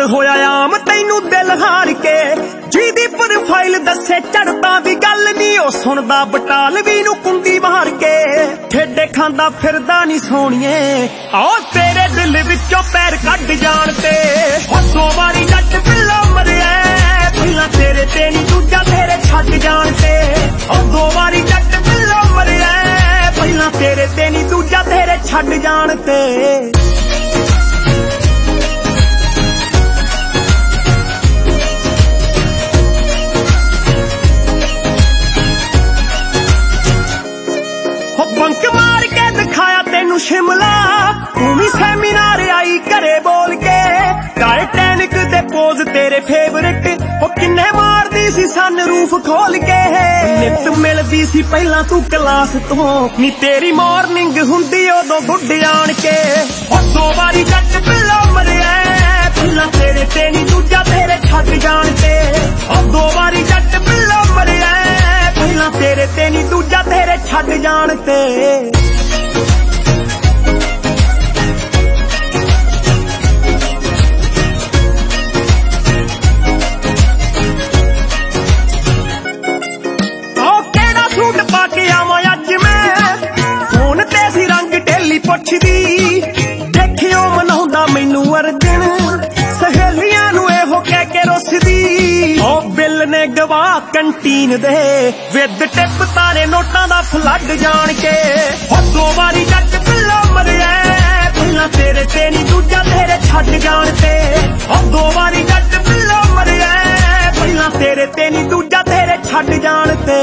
होया आम तैनू दिल हार के जिहदी प्रोफाइल दसे चढ़ता भी गल नी ओ सुनदा बटालवी नू कुंडी मार के ठेडे खांदा फिरदा नी सोहणीए आओ तेरे दिल विचों पैर कढ जाण ते दो वारी जट पिल्ला मरिया पहला तेरे ते नी दूजा तेरे छड्ड जाण ते दो वारी जट पिल्ला मरिया पहला तेरे ते नी दूजा तेरे छड्ड जाण ते बंक मार के दिखाया तेनू शिमला तू भी सेमिनार आई घरे बोल के टाइटैनिक दे पोज तेरे फेवरेट ओ किन्ने मारदी सी सन रूफ खोल के नित मिलदी सी पहला तू क्लास तो नी तेरी मॉर्निंग हुंदी उदों गुड आण के ओ दो वारी जट पिल्ला मरिया पहला तेरे ते नी दूजा तेरे छड्ड जाण ते ओ दो वारी जट पिल्ला मरिया पहला तेरे ते नी दूजा तेरे छड्ड जाण ते सूट पाके आवां अज मैं फोन ते सी रंग ढेली पुछदी देखियो मनाउंदा मैनू अर्जन सहेलियां नू एहो कह के रुसदी ओ बिल ने गवा कंटीन दे विद टिप तारे नोटां दा फ्लड जाण के ओ दो वारी जट पिल्ला मरिया पहला तेरे ते नी दूजा तेरे छड्ड जाण ते ओ दो वारी जट पिल्ला मरिया पहला तेरे ते नी दूजा तेरे छड्ड जाण ते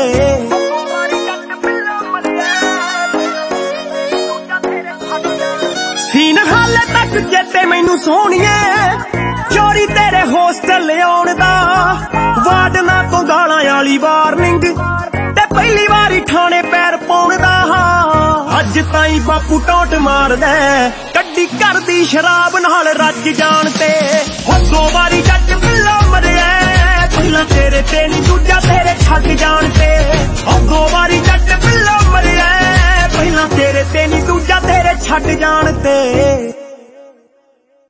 सीन हाले तक चेते मैनू सोहणीए चोरी तेरे होस्टल आउण दा वार्डना तो गालां वाली वार्निंग ते पहली वारी ठाणे पैर पाउण दा अज ताईं बापू टोट मारदा कड्डी करदी शराब नाल रज जाण ते हो दो वारी जट पिल्ला मरिया पहला तेरे ते नी दूजा तेरे छड्ड जाण ते हो दो वारी जट पिल्ला मरिया पहला तेरे ते नी दूजा तेरे छड्ड जाण ते